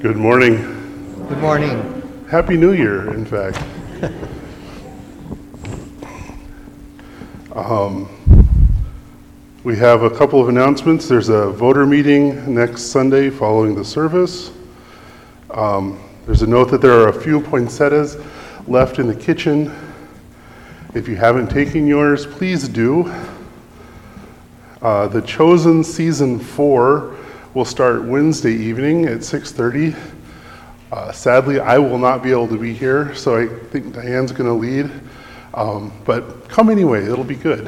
Good morning. Good morning. Happy New Year, in fact. We have a couple of announcements. There's a voter meeting next Sunday following the service. There's a note that there are a few poinsettias left in the kitchen. If you haven't taken yours, please do. The Chosen Season 4 will start Wednesday evening at 6:30. Sadly, I will not be able to be here, so I think Diane's going to lead. But come anyway, it'll be good.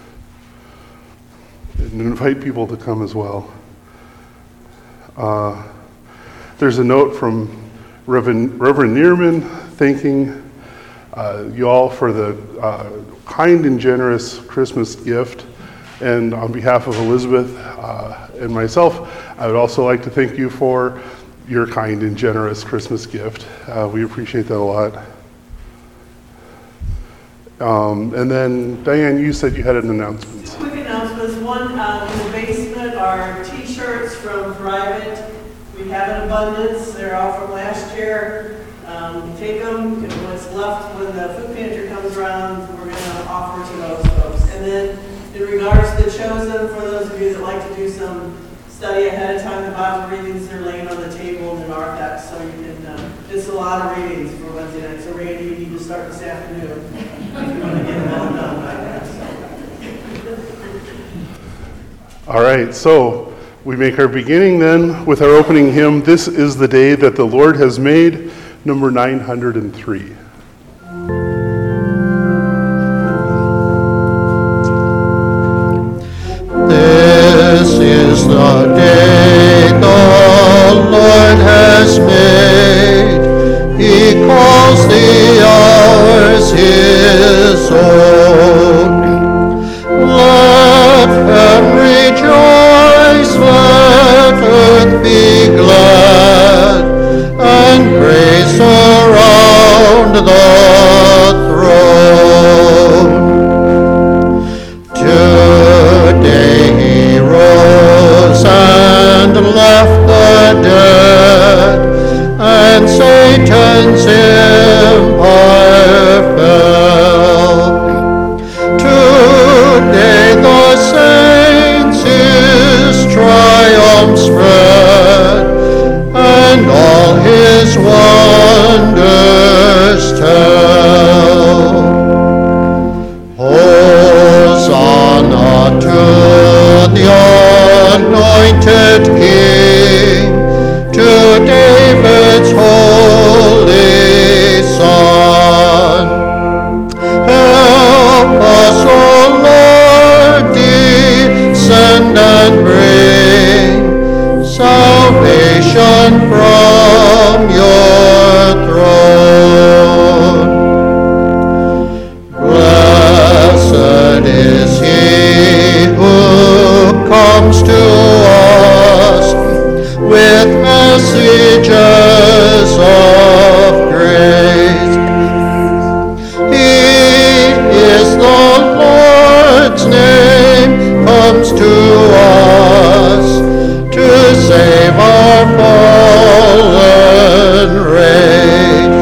And invite people to come as well. There's a note from Reverend Neerman thanking you all for the kind and generous Christmas gift. And on behalf of Elizabeth and myself, I would also like to thank you for your kind and generous Christmas gift. We appreciate that a lot. And then, Diane, you said you had an announcement. Two quick announcements. One, in the basement are T-shirts from Thrive It. We have an abundance. They're all from last year. Take them, and what's left when the food pantry comes around, we're going to offer to those folks. And then, in regards to the Chosen, for those of you that like to do some study ahead of time, the Bible readings are laying on the table in the narthex, so you can, it's a lot of readings for Wednesday night. So Randy, you need to start this afternoon if you want to get it all done by that. All right, so we make our beginning then with our opening hymn, This is the Day That the Lord Has Made, number 903. This is the day the Lord has made. He calls the hours his own. Let them rejoice, let earth be glad, and praise around the throne. Today he rose and left the dead, and Satan's empire fell. Today the saints his triumph spread, and all his wonders tell. Hosanna to the anointed King, to David's holy Son. Help us, O Lord, descend and bring salvation from your throne. Blessed is he who comes to us with messages of grace. He is the Lord's name, comes to us to save our fallen race.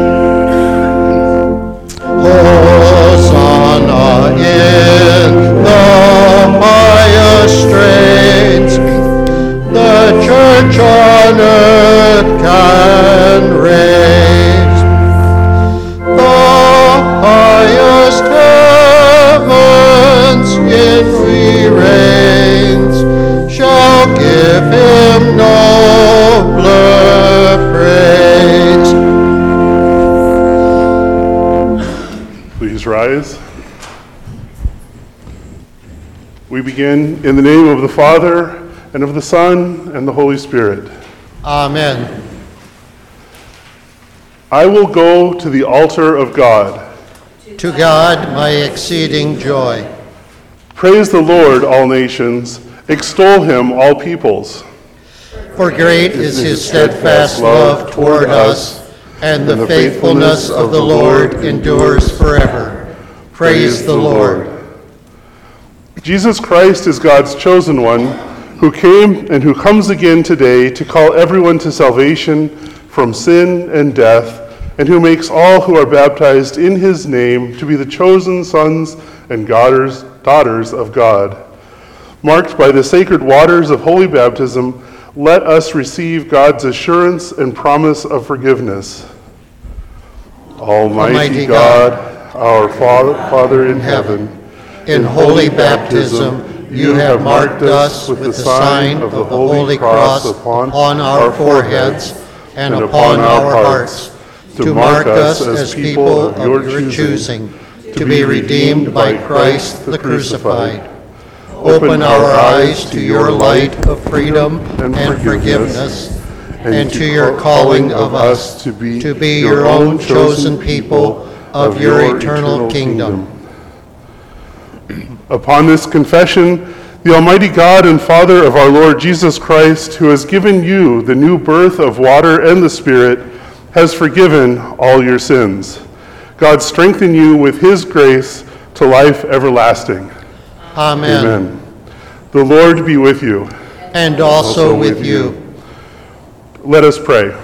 Hosanna in the highest strains, the church on earth can raise. The highest heavens in reigns shall give him nobler praise. Please rise. We begin in the name of the Father, and of the Son, and the Holy Spirit. Amen. I will go to the altar of God. To God my exceeding joy. Praise the Lord, all nations. Extol him, all peoples. For great is his steadfast love toward us, and the faithfulness of the Lord endures forever. Praise the Lord. Jesus Christ is God's chosen one, who came and who comes again today to call everyone to salvation from sin and death, and who makes all who are baptized in his name to be the chosen sons and daughters of God. Marked by the sacred waters of holy baptism, let us receive God's assurance and promise of forgiveness. Almighty God, our Father in heaven, in holy baptism, you have marked us with the sign of the Holy Cross upon our foreheads and upon our hearts, to mark us as people of your choosing, to be redeemed by Christ the crucified. Open our eyes to your light of freedom and forgiveness, and to your calling of us to be your own chosen people of your eternal kingdom. Upon this confession, the Almighty God and Father of our Lord Jesus Christ, who has given you the new birth of water and the Spirit, has forgiven all your sins. God strengthen you with his grace to life everlasting. Amen. Amen. The Lord be with you. And also with you. Let us pray.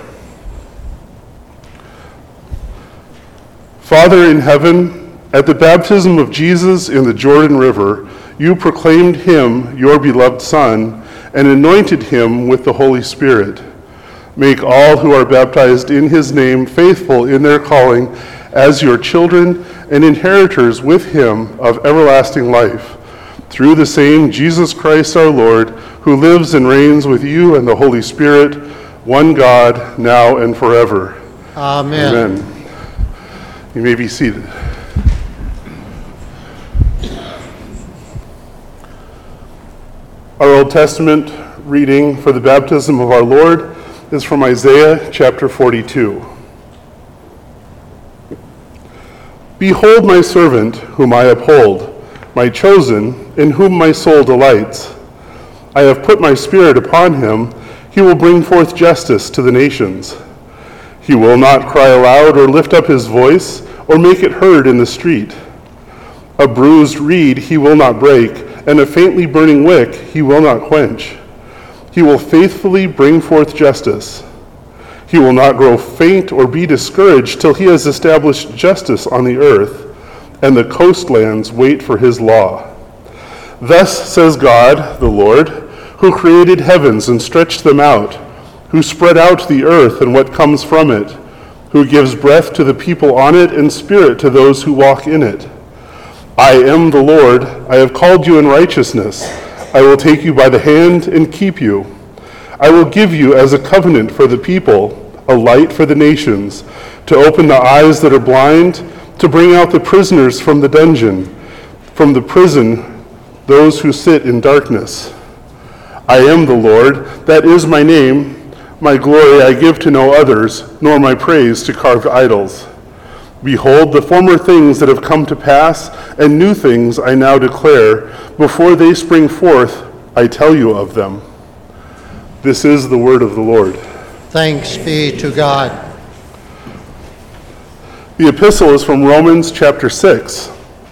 Father in heaven, at the baptism of Jesus in the Jordan River, you proclaimed him your beloved Son and anointed him with the Holy Spirit. Make all who are baptized in his name faithful in their calling as your children and inheritors with him of everlasting life. Through the same Jesus Christ our Lord, who lives and reigns with you and the Holy Spirit, one God, now and forever. Amen. Amen. You may be seated. Our Old Testament reading for the baptism of our Lord is from Isaiah chapter 42. Behold my servant, whom I uphold, my chosen, in whom my soul delights. I have put my spirit upon him. He will bring forth justice to the nations. He will not cry aloud or lift up his voice or make it heard in the street. A bruised reed he will not break, and a faintly burning wick he will not quench. He will faithfully bring forth justice. He will not grow faint or be discouraged till he has established justice on the earth, and the coastlands wait for his law. Thus says God, the Lord, who created heavens and stretched them out, who spread out the earth and what comes from it, who gives breath to the people on it and spirit to those who walk in it. I am the Lord, I have called you in righteousness. I will take you by the hand and keep you. I will give you as a covenant for the people, a light for the nations, to open the eyes that are blind, to bring out the prisoners from the dungeon, from the prison, those who sit in darkness. I am the Lord, that is my name. My glory I give to no others, nor my praise to carved idols. Behold, the former things that have come to pass, and new things I now declare. Before they spring forth, I tell you of them. This is the word of the Lord. Thanks be to God. The epistle is from Romans chapter 6.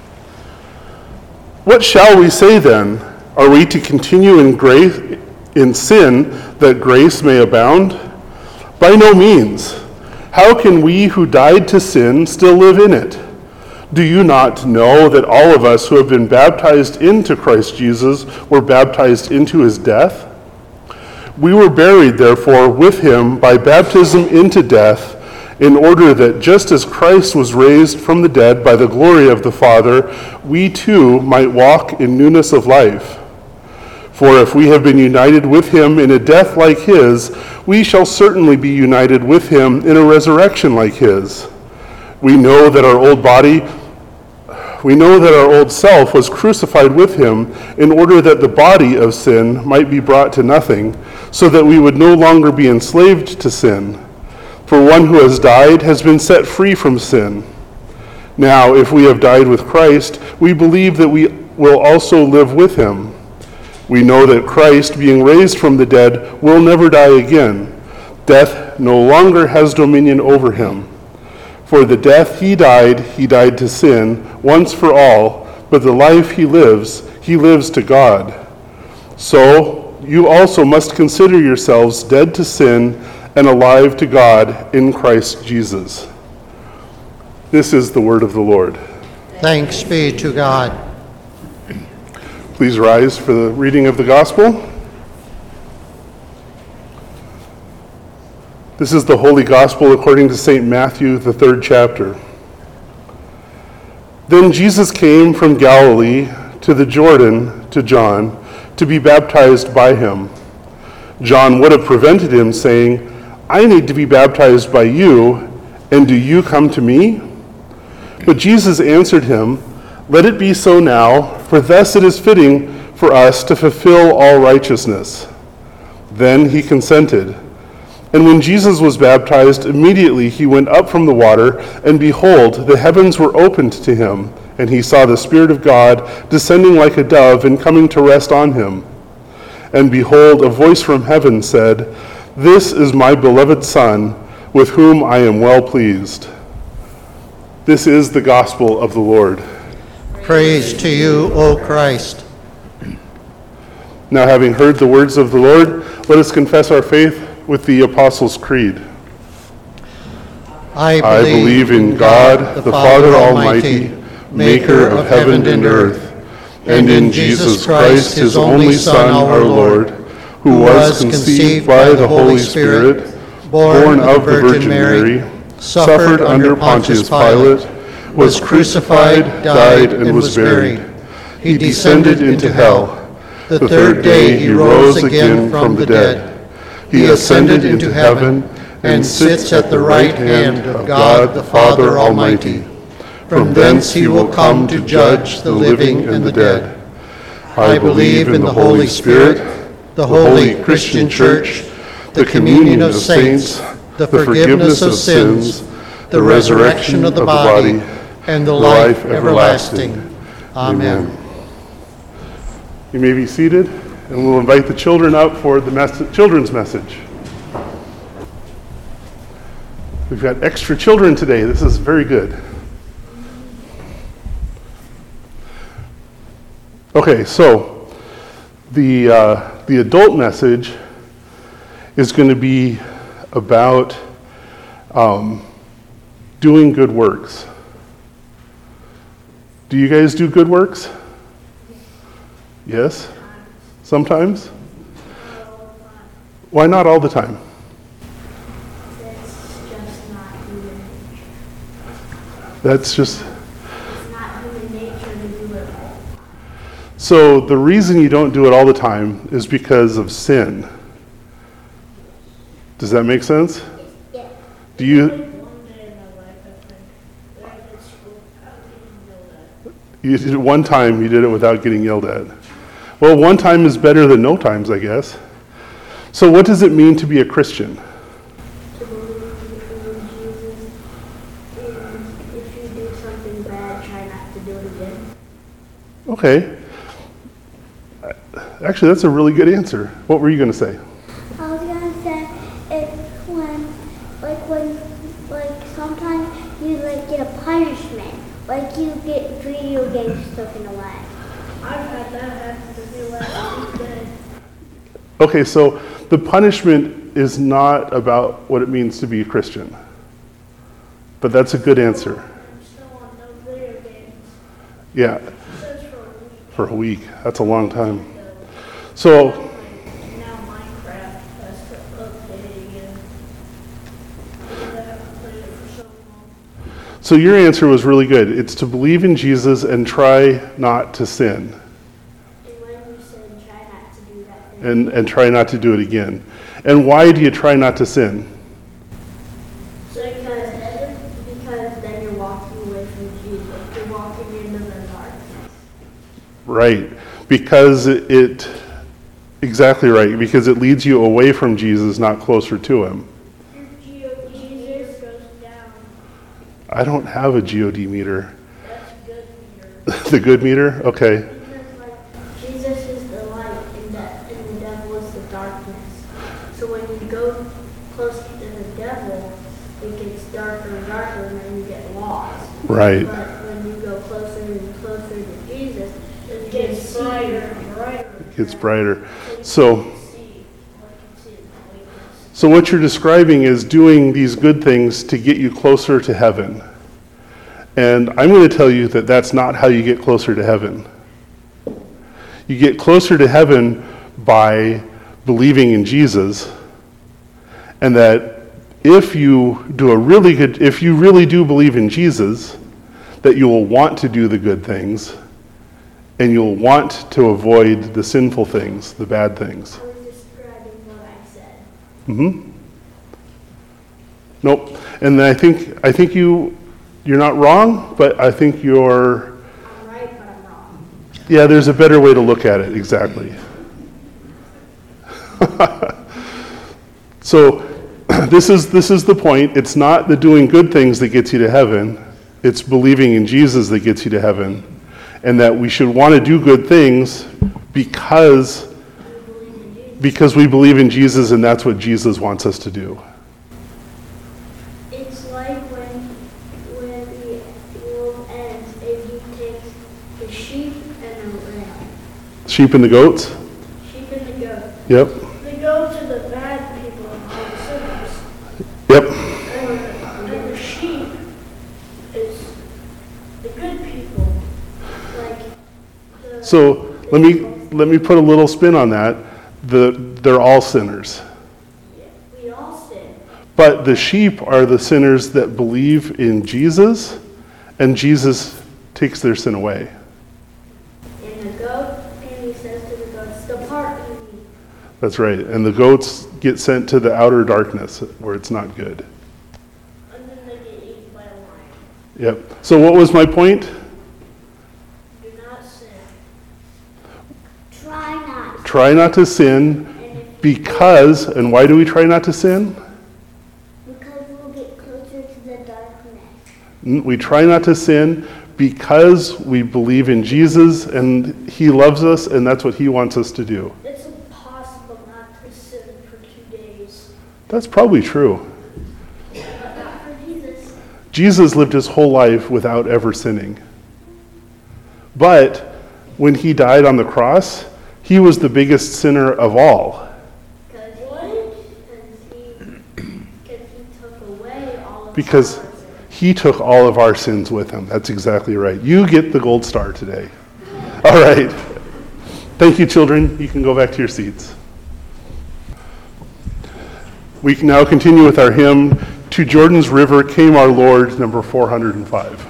What shall we say then? Are we to continue in sin that grace may abound? By no means. How can we who died to sin still live in it? Do you not know that all of us who have been baptized into Christ Jesus were baptized into his death? We were buried, therefore, with him by baptism into death, in order that just as Christ was raised from the dead by the glory of the Father, we too might walk in newness of life. For if we have been united with him in a death like his, we shall certainly be united with him in a resurrection like his. We know that our old self was crucified with him in order that the body of sin might be brought to nothing, so that we would no longer be enslaved to sin. For one who has died has been set free from sin. Now, if we have died with Christ, we believe that we will also live with him. We know that Christ, being raised from the dead, will never die again. Death no longer has dominion over him. For the death he died to sin once for all, but the life he lives to God. So, you also must consider yourselves dead to sin and alive to God in Christ Jesus. This is the word of the Lord. Thanks be to God. Please rise for the reading of the gospel. This is the Holy Gospel according to St. Matthew, the 3rd chapter. Then Jesus came from Galilee to the Jordan to John to be baptized by him. John would have prevented him, saying, I need to be baptized by you, and do you come to me? But Jesus answered him, Let it be so now, for thus it is fitting for us to fulfill all righteousness. Then he consented. And when Jesus was baptized, immediately he went up from the water, and behold, the heavens were opened to him, and he saw the Spirit of God descending like a dove and coming to rest on him. And behold, a voice from heaven said, This is my beloved Son, with whom I am well pleased. This is the gospel of the Lord. Praise to you, O Christ. Now, having heard the words of the Lord, let us confess our faith with the Apostles' Creed. I believe in God, the Father Almighty, maker of heaven and earth, and in Jesus Christ, his only Son, our Lord, who was conceived by the Holy Spirit, born of the Virgin Mary, suffered under Pontius Pilate, was crucified, died, and was buried. He descended into hell. The third day he rose again from the dead. He ascended into heaven and sits at the right hand of God the Father Almighty. From thence he will come to judge the living and the dead. I believe in the Holy Spirit, the holy Christian Church, the communion of saints, the forgiveness of sins, the resurrection of the body, and the life everlasting. Amen. You may be seated, and we'll invite the children up for the children's message. We've got extra children today. This is very good. Okay, so the adult message is going to be about doing good works. Do you guys do good works? Yes? Sometimes? Why not all the time? That's just... So the reason you don't do it all the time is because of sin. Does that make sense? Yeah. Do you... You did it one time, you did it without getting yelled at. Well, one time is better than no times, I guess. So what does it mean to be a Christian? To believe in Jesus, and if you do something bad, try not to do it again. Okay. Actually, that's a really good answer. What were you going to say? I was gonna say when sometimes you get a punishment, you get video games taken away. I've had that happen to me last weekend. Okay, so the punishment is not about what it means to be a Christian. But that's a good answer. I'm still on no video games. Yeah, Just for a week. That's a long time. So, now Minecraft has to update again. Because I haven't played it for so long. so your answer was really good. It's to believe in Jesus and try not to sin. And when you said try not to do that thing. And try not to do it again. And why do you try not to sin? Because then you're walking away from Jesus. You're walking into the darkness. Right. Because exactly right, because it leads you away from Jesus, not closer to him. Jesus goes down. I don't have a GOD meter. That's good meter. The good meter? Okay. Because Jesus is the light and the devil is the darkness. So when you go close to the devil, it gets darker and darker and then you get lost. Right. But when you go closer and closer to Jesus, it gets brighter and brighter. gets brighter. So what you're describing is doing these good things to get you closer to heaven. And I'm going to tell you that that's not how you get closer to heaven. You get closer to heaven by believing in Jesus, and that if you really do believe in Jesus, that you will want to do the good things, and you'll want to avoid the sinful things, the bad things. I was describing what I said. Nope. And I think you're not wrong, but I think you're. I'm right, but I'm wrong. Yeah, there's a better way to look at it. Exactly. So this is the point. It's not the doing good things that gets you to heaven. It's believing in Jesus that gets you to heaven, and that we should want to do good things because we believe in Jesus, and that's what Jesus wants us to do. It's like when the world ends and he takes the sheep and the lamb. Sheep and the goats? Sheep and the goat. Yep. The goats are the bad people and all the sinners. Yep. And the sheep is the good people. Like the So let me put a little spin on that. They're all sinners. we all sin. But the sheep are the sinners that believe in Jesus, and Jesus takes their sin away. And the goat, and he says to the goats, depart from me. That's right. And the goats get sent to the outer darkness where it's not good. And then they get eaten by a lion. Yep. So what was my point? Do not sin. Try not. Try not to sin because, and why do we try not to sin? Because we'll get closer to the darkness. We try not to sin because we believe in Jesus and he loves us and that's what he wants us to do. It's impossible not to sin for 2 days. That's probably true. But not for Jesus. Jesus lived his whole life without ever sinning. But when he died on the cross, he was the biggest sinner of all. Because he took away all of Because our sins. he took all of our sins with him. That's exactly right. You get the gold star today. All right. Thank you, children. You can go back to your seats. We can now continue with our hymn, To Jordan's River Came Our Lord, number 405.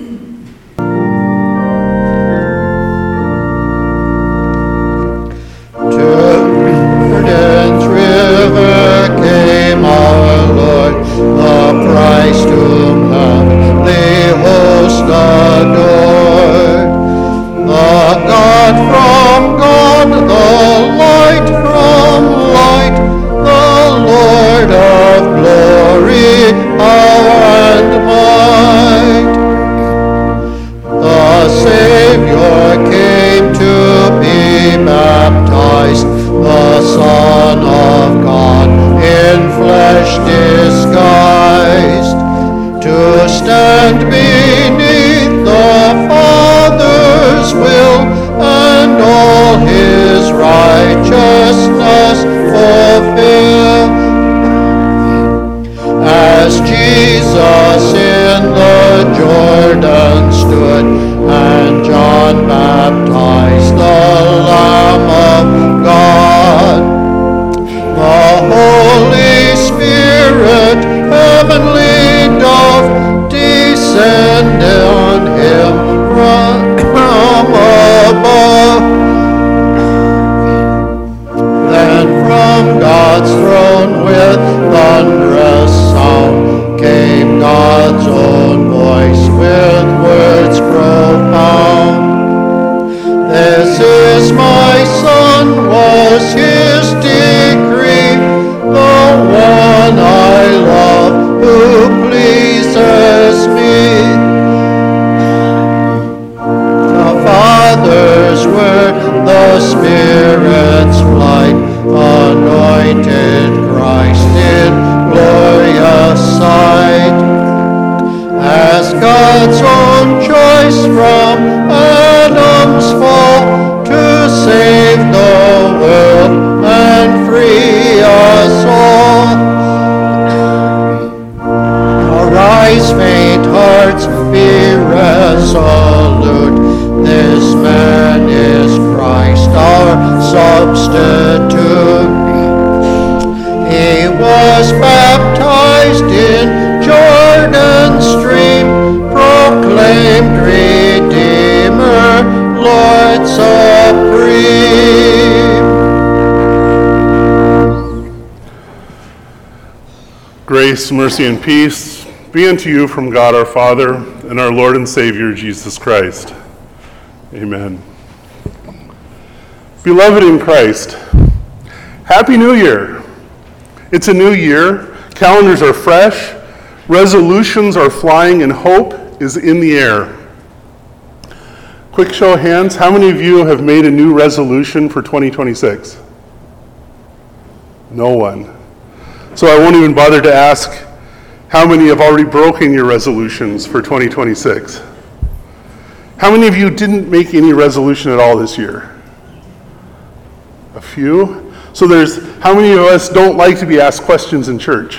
Jordan's river came our Lord, the Christ whom the host adored. The God from God, the light from light, the Lord of glory, power and might. Grace, mercy, and peace be unto you from God our Father and our Lord and Savior, Jesus Christ. Amen. Beloved in Christ, Happy New Year. It's a new year. Calendars are fresh. Resolutions are flying, and hope is in the air. Quick show of hands, how many of you have made a new resolution for 2026? No one. So I won't even bother to ask how many have already broken your resolutions for 2026. How many of you didn't make any resolution at all this year? A few? So how many of us don't like to be asked questions in church?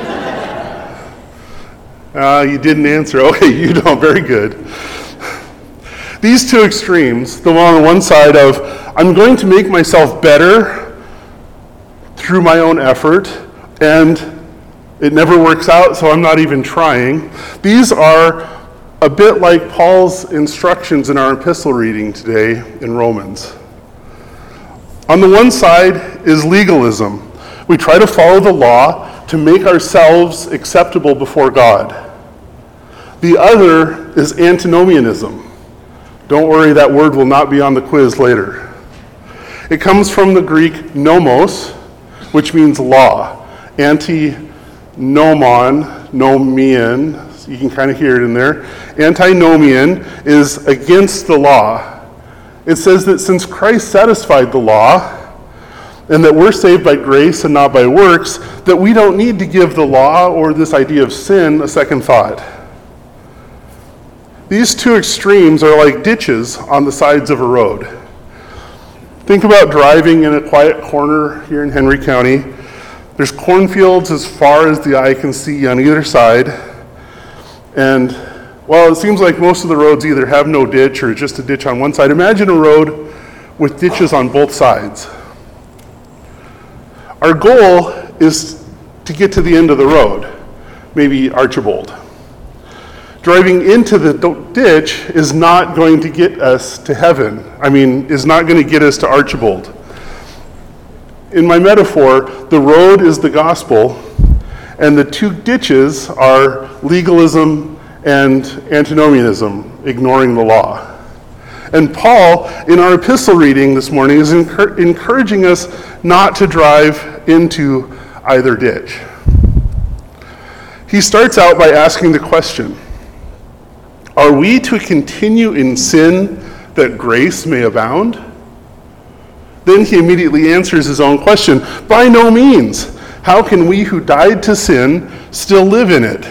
You didn't answer. Okay, you don't. Very good. These two extremes, the one on one side of, I'm going to make myself better through my own effort, and it never works out, so I'm not even trying. These are a bit like Paul's instructions in our epistle reading today in Romans. On the one side is legalism. We try to follow the law to make ourselves acceptable before God. The other is antinomianism. Don't worry, that word will not be on the quiz later. It comes from the Greek nomos, which means law. Antinomian, you can kind of hear it in there. Antinomian is against the law. It says that since Christ satisfied the law, and that we're saved by grace and not by works, that we don't need to give the law or this idea of sin a second thought. These two extremes are like ditches on the sides of a road. Think about driving in a quiet corner here in Henry County. There's cornfields as far as the eye can see on either side. And while it seems like most of the roads either have no ditch or just a ditch on one side, imagine a road with ditches on both sides. Our goal is to get to the end of the road, maybe Archibald. Driving into the ditch is not going to get us to heaven. Is not going to get us to Archibald. In my metaphor, the road is the gospel, and the two ditches are legalism and antinomianism, ignoring the law. And Paul, in our epistle reading this morning, is encouraging us not to drive into either ditch. He starts out by asking the question, are we to continue in sin that grace may abound? Then he immediately answers his own question, by no means. How can we who died to sin still live in it?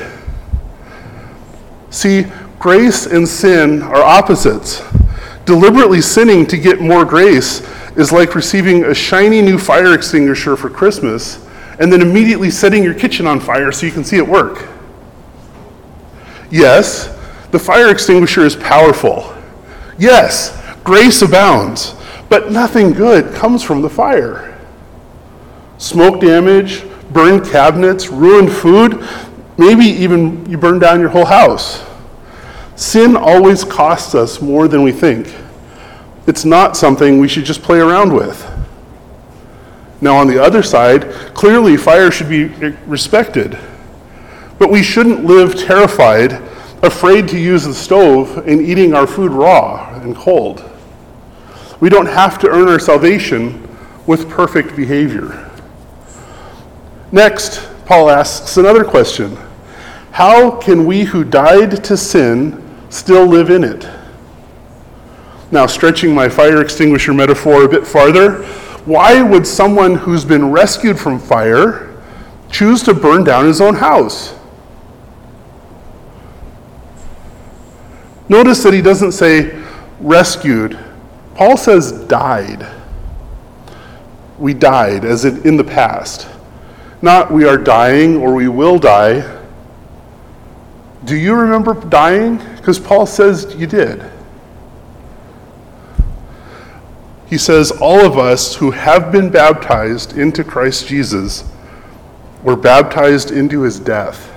See, grace and sin are opposites. Deliberately sinning to get more grace is like receiving a shiny new fire extinguisher for Christmas and then immediately setting your kitchen on fire so you can see it work. Yes, the fire extinguisher is powerful. Yes, grace abounds, but nothing good comes from the fire. Smoke damage, burned cabinets, ruined food, maybe even you burn down your whole house. Sin always costs us more than we think. It's not something we should just play around with. Now on the other side, clearly fire should be respected, but we shouldn't live terrified, afraid to use the stove and eating our food raw and cold. We don't have to earn our salvation with perfect behavior. Next, Paul asks another question. How can we who died to sin still live in it? Now, stretching my fire extinguisher metaphor a bit farther, why would someone who's been rescued from fire choose to burn down his own house? Notice that he doesn't say rescued. Paul says died. We died, as in the past. Not we are dying or we will die. Do you remember dying? Because Paul says you did. He says all of us who have been baptized into Christ Jesus were baptized into his death.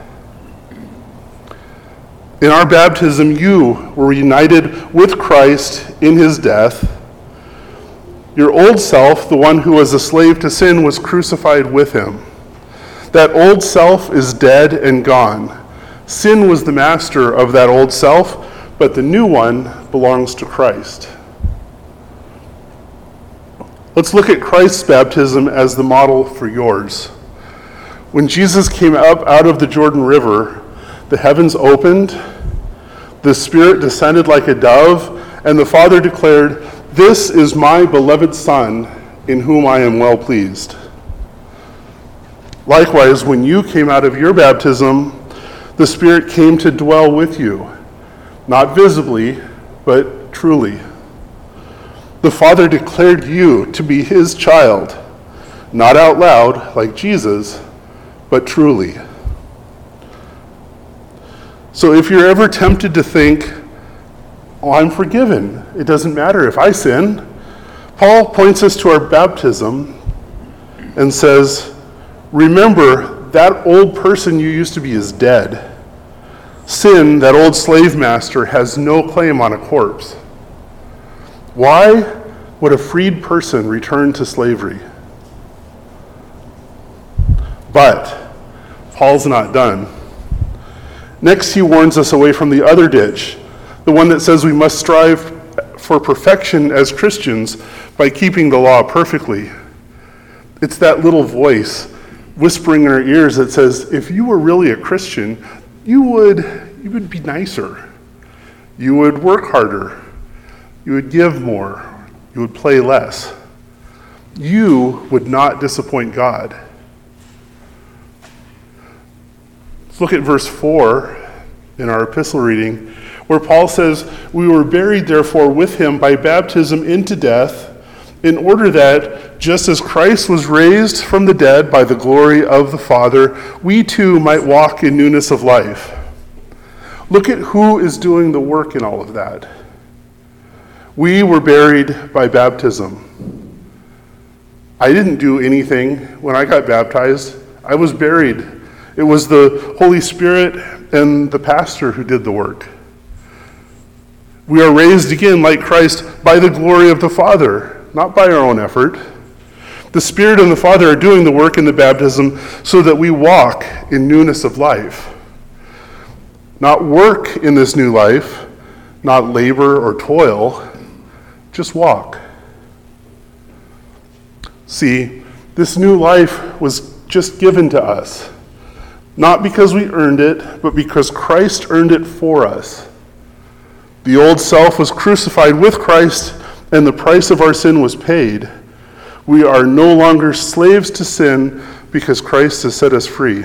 In our baptism, you were united with Christ in his death. Your old self, the one who was a slave to sin, was crucified with him. That old self is dead and gone. Sin was the master of that old self, but the new one belongs to Christ. Let's look at Christ's baptism as the model for yours. When Jesus came up out of the Jordan River, the heavens opened, the Spirit descended like a dove, and the Father declared, "This is my beloved Son, in whom I am well pleased." Likewise, when you came out of your baptism, the Spirit came to dwell with you, not visibly, but truly. The Father declared you to be his child, not out loud like Jesus, but truly. So if you're ever tempted to think, "Oh, I'm forgiven, it doesn't matter if I sin," Paul points us to our baptism and says, remember, that old person you used to be is dead. Sin, that old slave master, has no claim on a corpse. Why would a freed person return to slavery? But Paul's not done. Next, he warns us away from the other ditch, the one that says we must strive for perfection as Christians by keeping the law perfectly. It's that little voice whispering in our ears that says, if you were really a Christian, you would be nicer. You would work harder. You would give more. You would play less. You would not disappoint God. Let's look at verse 4 in our epistle reading, where Paul says, "We were buried therefore with him by baptism into death, in order that, just as Christ was raised from the dead by the glory of the Father, we too might walk in newness of life." Look at who is doing the work in all of that. We were buried by baptism. I didn't do anything when I got baptized. I was buried. It was the Holy Spirit and the pastor who did the work. We are raised again like Christ by the glory of the Father, not by our own effort. The Spirit and the Father are doing the work in the baptism so that we walk in newness of life. Not work in this new life, not labor or toil, just walk. See, this new life was just given to us, not because we earned it, but because Christ earned it for us. The old self was crucified with Christ, and the price of our sin was paid. We are no longer slaves to sin because Christ has set us free.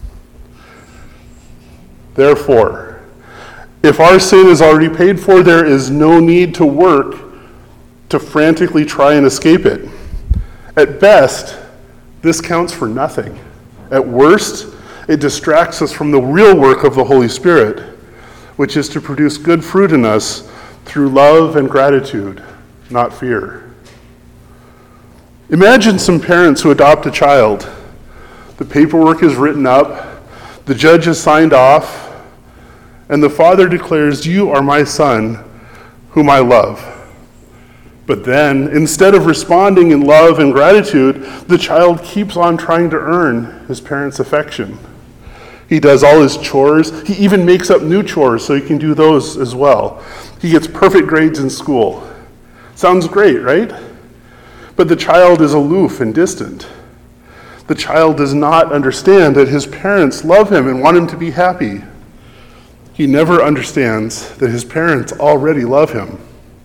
Therefore, if our sin is already paid for, there is no need to work to frantically try and escape it. At best, this counts for nothing. At worst, it distracts us from the real work of the Holy Spirit, which is to produce good fruit in us through love and gratitude, not fear. Imagine some parents who adopt a child. The paperwork is written up, the judge has signed off, and the father declares, "You are my son, whom I love." But then, instead of responding in love and gratitude, the child keeps on trying to earn his parents' affection. He does all his chores. He even makes up new chores so he can do those as well. He gets perfect grades in school. Sounds great, right? But the child is aloof and distant. The child does not understand that his parents love him and want him to be happy. He never understands that his parents already love him.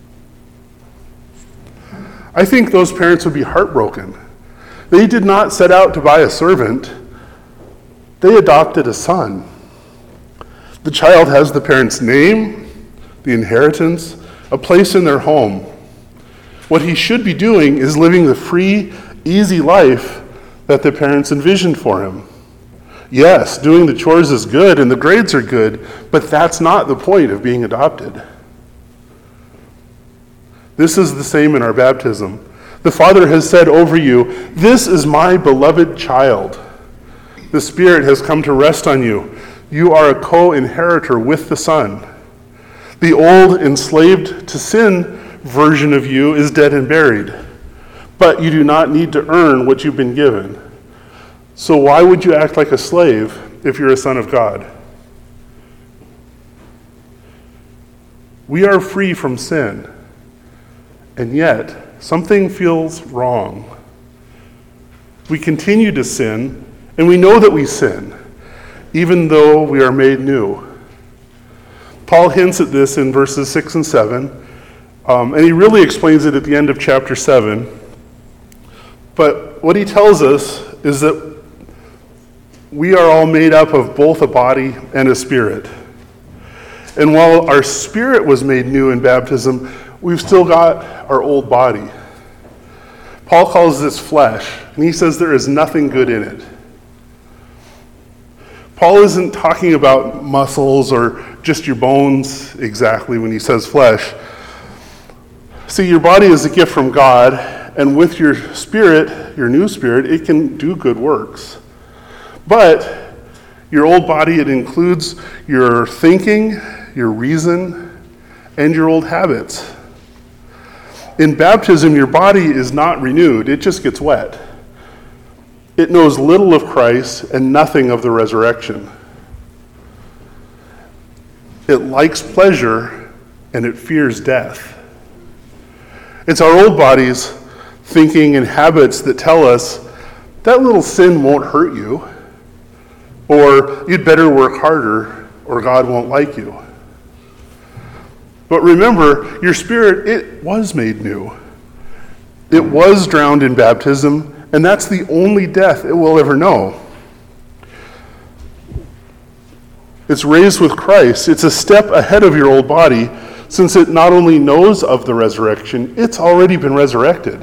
I think those parents would be heartbroken. They did not set out to buy a servant. They adopted a son. The child has the parent's name, the inheritance, a place in their home. What he should be doing is living the free, easy life that the parents envisioned for him. Yes, doing the chores is good and the grades are good, but that's not the point of being adopted. This is the same in our baptism. The Father has said over you, "This is my beloved child." The Spirit has come to rest on you. You are a co-inheritor with the Son. The old, enslaved to sin version of you is dead and buried, but you do not need to earn what you've been given. So why would you act like a slave if you're a son of God? We are free from sin, and yet something feels wrong. We continue to sin, and we know that we sin, even though we are made new. Paul hints at this in verses 6 and 7, and he really explains it at the end of chapter 7. But what he tells us is that we are all made up of both a body and a spirit. And while our spirit was made new in baptism, we've still got our old body. Paul calls this flesh, and he says there is nothing good in it. Paul isn't talking about muscles or just your bones exactly when he says flesh. See, your body is a gift from God, and with your spirit, your new spirit, it can do good works. But your old body, it includes your thinking, your reason, and your old habits. In baptism, your body is not renewed, it just gets wet. It knows little of Christ and nothing of the resurrection. It likes pleasure and it fears death. It's our old bodies, thinking and habits that tell us that little sin won't hurt you, or you'd better work harder or God won't like you. But remember, your spirit, it was made new. It was drowned in baptism, and that's the only death it will ever know. It's raised with Christ. It's a step ahead of your old body, since it not only knows of the resurrection, it's already been resurrected.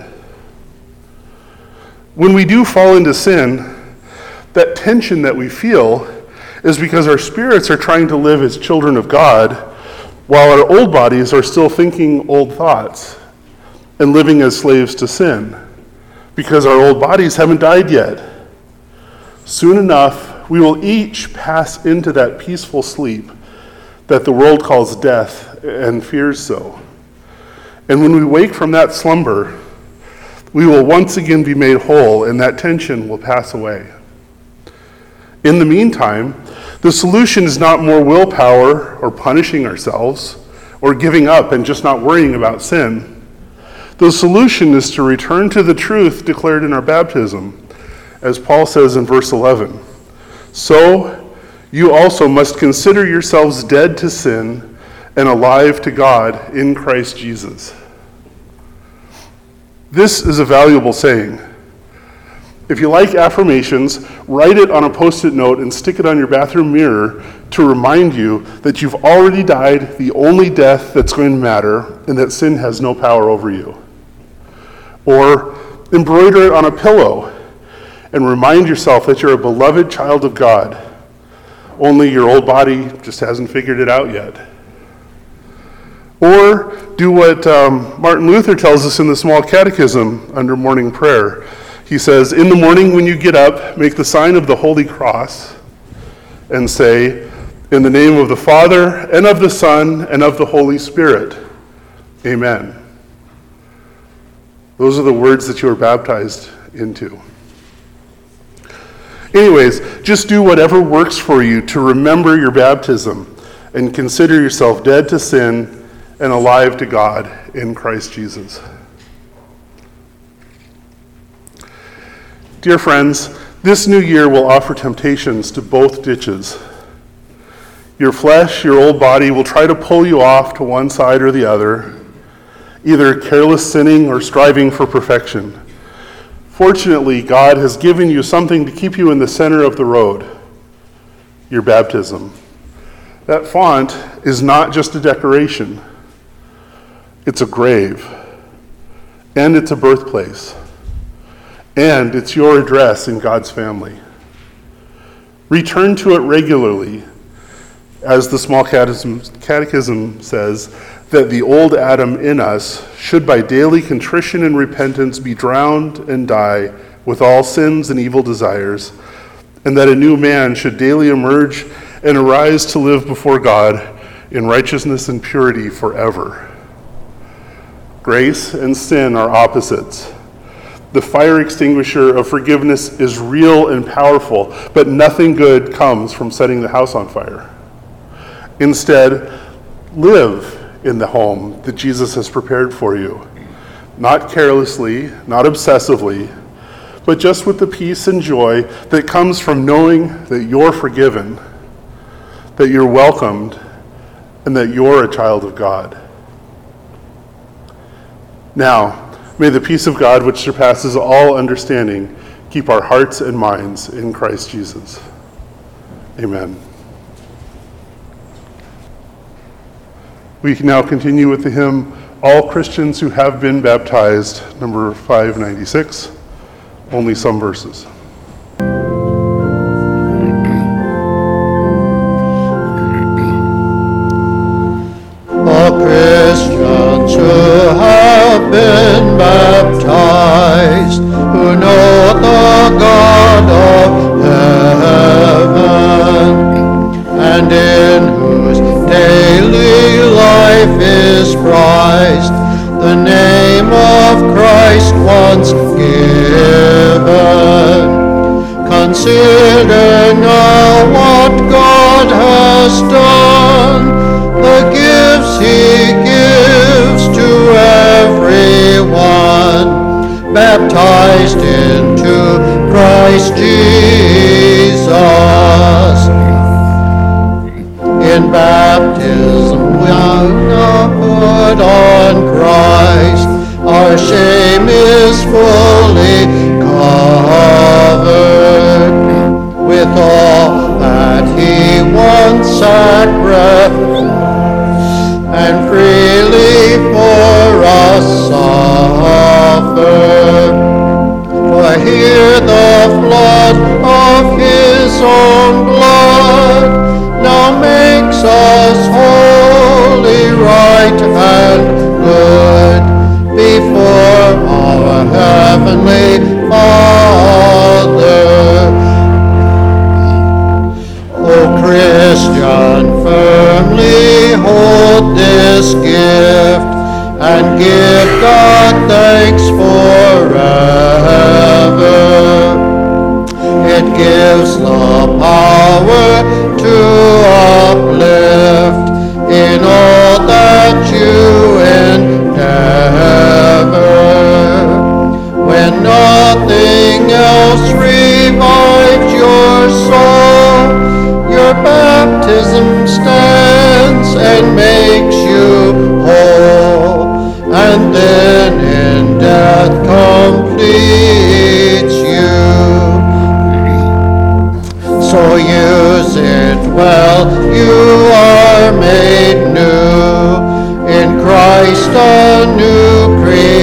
When we do fall into sin, that tension that we feel is because our spirits are trying to live as children of God, while our old bodies are still thinking old thoughts and living as slaves to sin, because our old bodies haven't died yet. Soon enough, we will each pass into that peaceful sleep that the world calls death and fears so. And when we wake from that slumber, we will once again be made whole, and that tension will pass away. In the meantime, the solution is not more willpower or punishing ourselves or giving up and just not worrying about sin. The solution is to return to the truth declared in our baptism, as Paul says in verse 11. So you also must consider yourselves dead to sin and alive to God in Christ Jesus. This is a valuable saying. If you like affirmations, write it on a Post-it note and stick it on your bathroom mirror to remind you that you've already died the only death that's going to matter and that sin has no power over you. Or embroider it on a pillow and remind yourself that you're a beloved child of God, only your old body just hasn't figured it out yet. Or do what Martin Luther tells us in the Small Catechism under morning prayer. He says, in the morning when you get up, make the sign of the Holy Cross and say, in the name of the Father, and of the Son, and of the Holy Spirit, amen. Those are the words that you are baptized into. Anyways, just do whatever works for you to remember your baptism and consider yourself dead to sin and alive to God in Christ Jesus. Dear friends, this new year will offer temptations to both ditches. Your flesh, your old body, will try to pull you off to one side or the other, either careless sinning or striving for perfection. Fortunately, God has given you something to keep you in the center of the road, your baptism. That font is not just a decoration. It's a grave, and it's a birthplace. And it's your address in God's family. Return to it regularly, as the Small Catechism says, that the old Adam in us should by daily contrition and repentance be drowned and die with all sins and evil desires, and that a new man should daily emerge and arise to live before God in righteousness and purity forever. Grace and sin are opposites. The fire extinguisher of forgiveness is real and powerful, but nothing good comes from setting the house on fire. Instead, live in the home that Jesus has prepared for you. Not carelessly, not obsessively, but just with the peace and joy that comes from knowing that you're forgiven, that you're welcomed, and that you're a child of God. Now, may the peace of God, which surpasses all understanding, keep our hearts and minds in Christ Jesus. Amen. We can now continue with the hymn, All Christians Who Have Been Baptized, number 596, only some verses. All Christians who have been baptized, who know the God of heaven, and in whose daily life is prized the name of Christ once given. Consider now what God has done, the gifts he gives to everyone, baptized into Christ Jesus. In baptism we are now put on Christ, our shame is fully covered with all that he once sacrificed and freely for us suffered. For here the flood of his own blood now makes us holy, right, and good before our heavenly Father. O Christian, firmly hold this gift and give God thanks forever. It gives the power to uplift in all that you endeavor. When nothing else revives your soul, your baptism stands and makes you whole, and then in death completes you. So use it well, you are made new, in Christ a new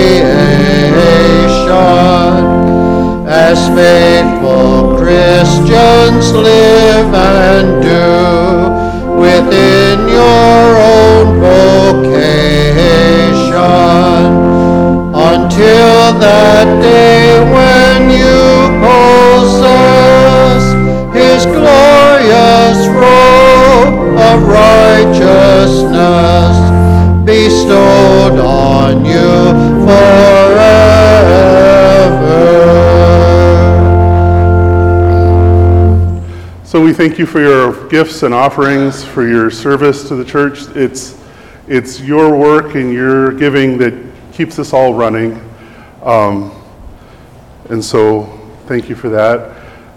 creation. As faithful Christians live and do within your own vocation, until that day when you possess his glorious robe of righteousness bestowed on you forever. So we thank you for your gifts and offerings, for your service to the church. It's your work and your giving that keeps us all running. And so thank you for that.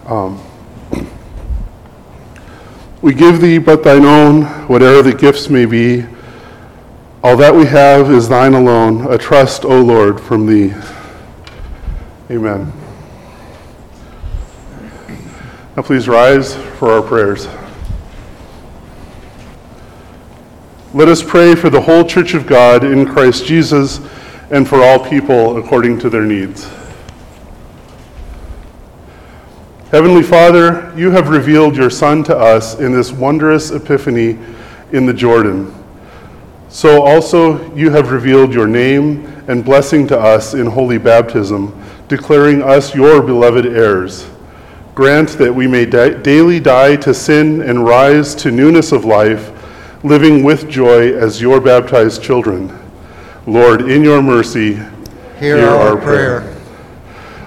We give thee but thine own, whatever the gifts may be. All that we have is thine alone, a trust, O Lord, from thee. Amen. Now please rise for our prayers. Let us pray for the whole Church of God in Christ Jesus and for all people according to their needs. Heavenly Father, you have revealed your Son to us in this wondrous epiphany in the Jordan. So also you have revealed your name and blessing to us in holy baptism, declaring us your beloved heirs. Grant that we may daily die to sin and rise to newness of life, living with joy as your baptized children. Lord, in your mercy, Hear our prayer.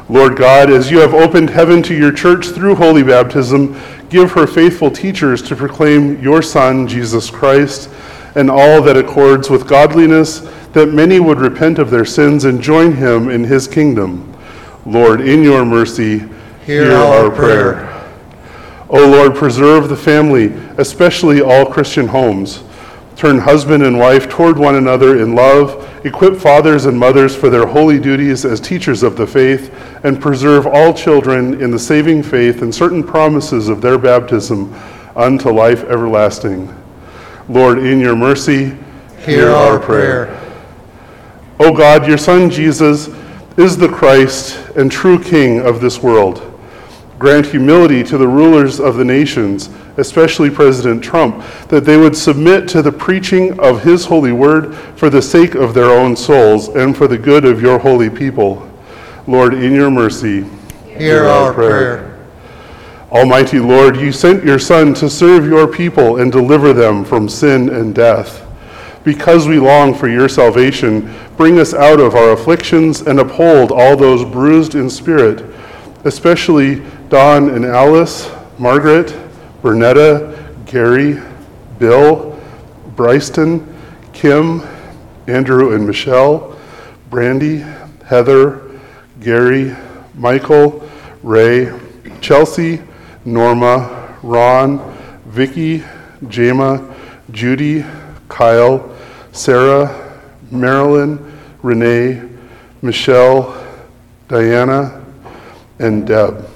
Lord God, as you have opened heaven to your church through holy baptism, give her faithful teachers to proclaim your Son, Jesus Christ, and all that accords with godliness, that many would repent of their sins and join him in his kingdom. Lord, in your mercy, hear our prayer. O Lord, preserve the family, especially all Christian homes. Turn husband and wife toward one another in love, equip fathers and mothers for their holy duties as teachers of the faith, and preserve all children in the saving faith and certain promises of their baptism unto life everlasting. Lord, in your mercy, hear our prayer. O God, your Son Jesus is the Christ and true King of this world. Grant humility to the rulers of the nations, especially President Trump, that they would submit to the preaching of his holy word for the sake of their own souls and for the good of your holy people. Lord, in your mercy, Hear our prayer. Almighty Lord, you sent your Son to serve your people and deliver them from sin and death. Because we long for your salvation, bring us out of our afflictions and uphold all those bruised in spirit, especially Don and Alice, Margaret, Bernetta, Gary, Bill, Bryston, Kim, Andrew and Michelle, Brandy, Heather, Gary, Michael, Ray, Chelsea, Norma, Ron, Vicky, Jema, Judy, Kyle, Sarah, Marilyn, Renee, Michelle, Diana, and Deb.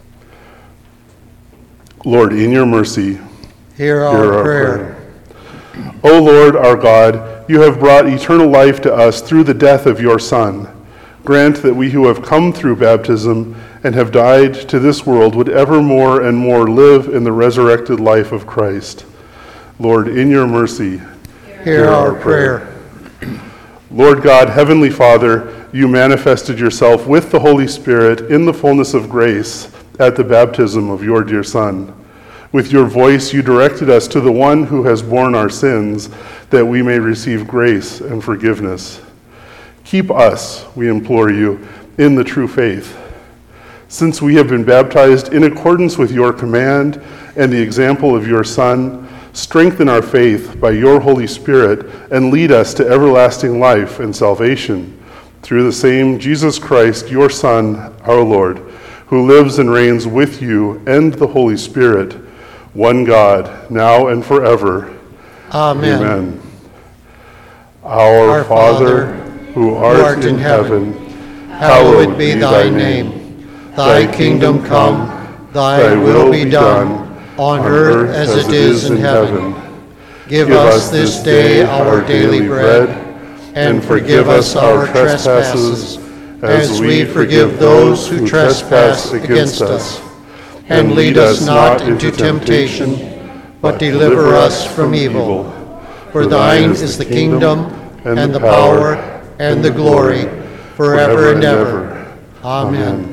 Lord, in your mercy, Hear our prayer. O Lord, our God, you have brought eternal life to us through the death of your Son. Grant that we who have come through baptism and have died to this world would ever more and more live in the resurrected life of Christ. Lord, in your mercy, Hear our prayer. Lord God, Heavenly Father, you manifested yourself with the Holy Spirit in the fullness of grace at the baptism of your dear Son. With your voice, you directed us to the one who has borne our sins, that we may receive grace and forgiveness. Keep us, we implore you, in the true faith. Since we have been baptized in accordance with your command and the example of your Son, strengthen our faith by your Holy Spirit and lead us to everlasting life and salvation. Through the same Jesus Christ, your Son, our Lord, who lives and reigns with you and the Holy Spirit, one God, now and forever. Amen. Amen. Our Father, who art in heaven, hallowed be thy name. Thy kingdom come, thy will be done, on earth as it is in heaven. Give us this day our daily bread, and forgive us our trespasses, as we forgive those who trespass against us. And lead us not into temptation, but deliver us from evil. For thine is the kingdom, and the power, and the glory, forever and ever. Amen.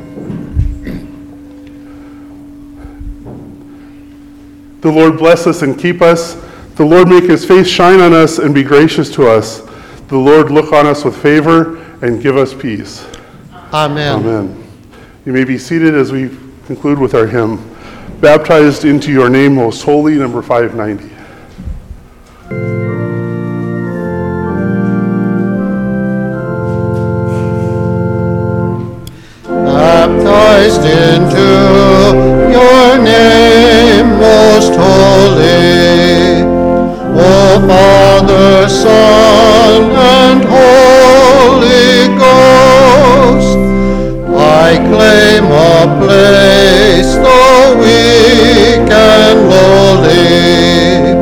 The Lord bless us and keep us. The Lord make his face shine on us and be gracious to us. The Lord look on us with favor and give us peace. Amen. Amen. You may be seated as we conclude with our hymn, Baptized into Your Name Most Holy, number 590. Baptized into your name most holy, O Father, Son, and Holy Ghost, I claim a place, though weak and lowly,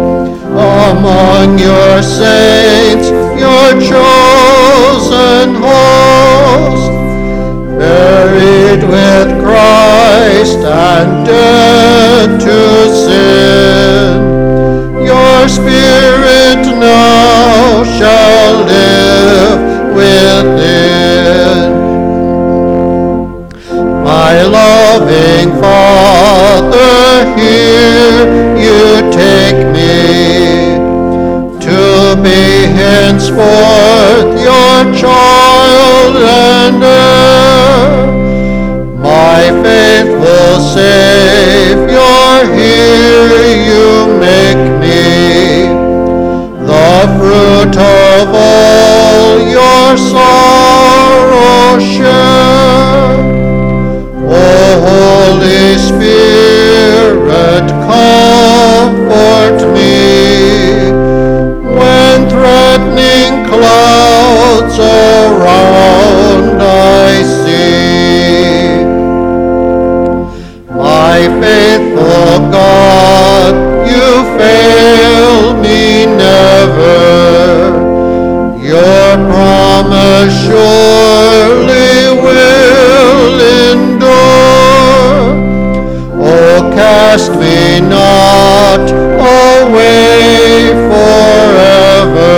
me not away forever.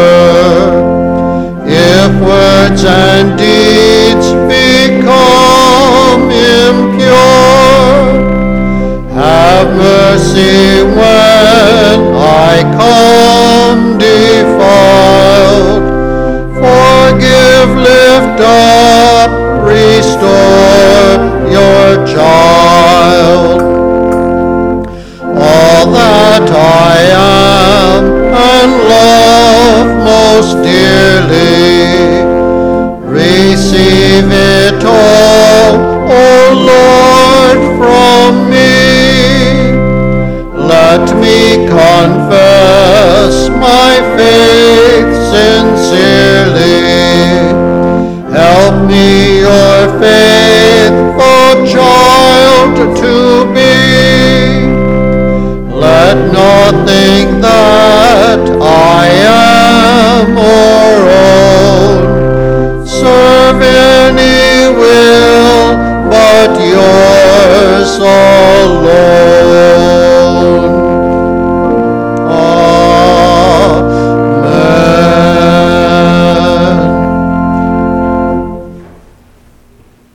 If words and deeds become impure, have mercy when I come defiled. Forgive, lift up, restore your child. All that I am and love most dearly, receive it all, O Lord, from me. Let me confess my faith sincerely. Help me, your faith